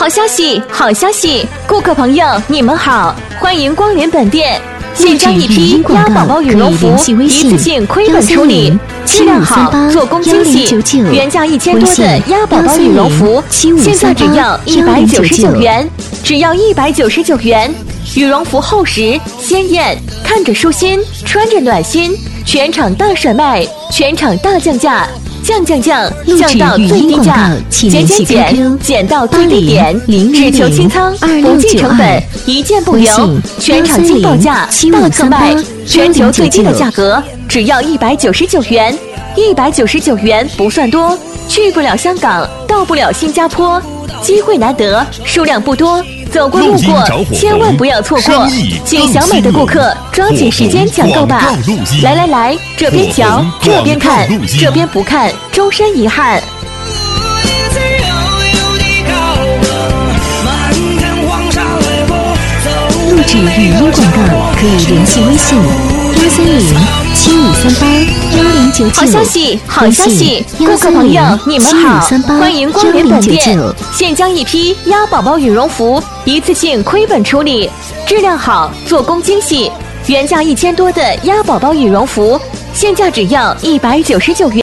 好消息，好消息！顾客朋友，你们好，欢迎光临本店。现将一批鸭宝宝羽绒服一次性亏本处理，质量好，做工精细，原价1000多的鸭宝宝羽绒服，现在只要199元，只要199元。羽绒服厚实鲜艳，看着舒心，穿着暖心，全场大甩卖，全场大降价。降到最低价，减到最低点，只求清仓，不计成本，一件不留，全场惊报价，大特卖，全球最低的价格，只要199元，199元不算多，去不了香港，到不了新加坡，机会难得，数量不多。走过路过，千万不要错过！请小美的顾客抓紧时间抢购吧！来，这边瞧，这边看，这边不看，终身遗憾。 录制语音广告可以联系微信13075381099。 好消息，好消息！顾客朋友，你们好，欢迎光临本店。现将一批鸭宝宝羽绒服一次性亏本处理，质量好，做工精细，原价1000多的鸭宝宝羽绒服，现价只要199元。